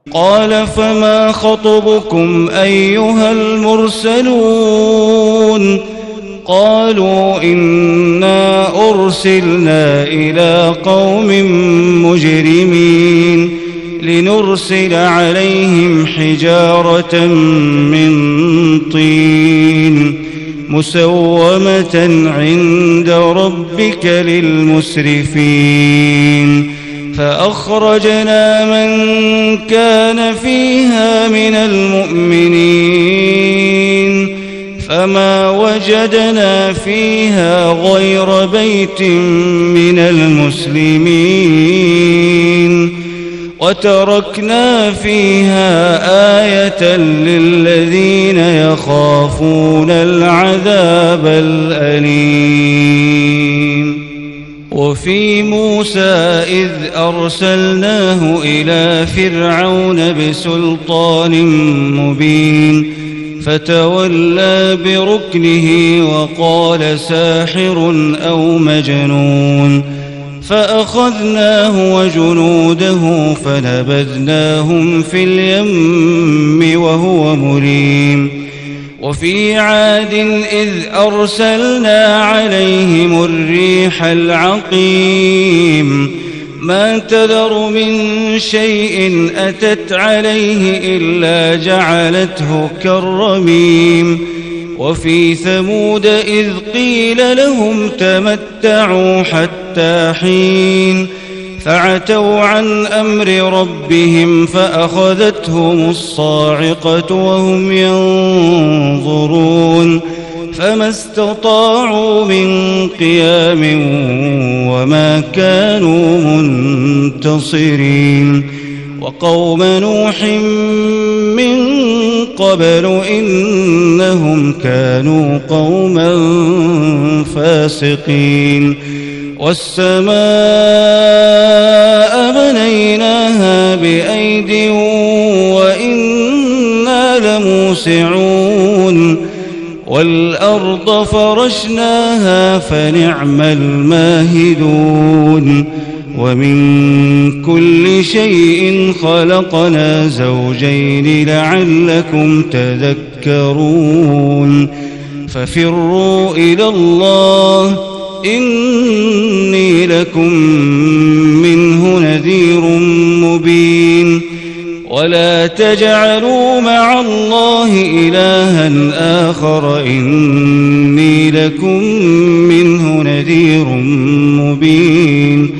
قال فما خطبكم أيها المرسلون قالوا إنا أرسلنا إلى قوم مجرمين لنرسل عليهم حجارة من طين مسومة عند ربك للمسرفين فأخرجنا من كان فيها من المؤمنين فما وجدنا فيها غير بيت من المسلمين وتركنا فيها آية للذين يخافون العذاب الأليم. وفي موسى إذ أرسلناه إلى فرعون بسلطان مبين فتولى بركنه وقال ساحر أو مجنون فأخذناه وجنوده فنبذناهم في اليم وهو مليم. وفي عاد إذ أرسلنا عليهم الريح العقيم ما تذر من شيء أتت عليه إلا جعلته كالرميم. وفي ثمود إذ قيل لهم تمتعوا حتى حين فعتوا عن أمر ربهم فأخذتهم الصاعقة وهم ينظرون فما استطاعوا من قيام وما كانوا منتصرين. وقوم نوح من قبل إنهم كانوا قوما فاسقين. والسماء بنيناها بأيد وإنا لموسعون والأرض فرشناها فنعم الماهدون. ومن كل شيء خلقنا زوجين لعلكم تذكرون. ففروا إلى الله إني لكم منه نذير مبين. ولا تجعلوا مع الله إلها آخر إني لكم منه نذير مبين.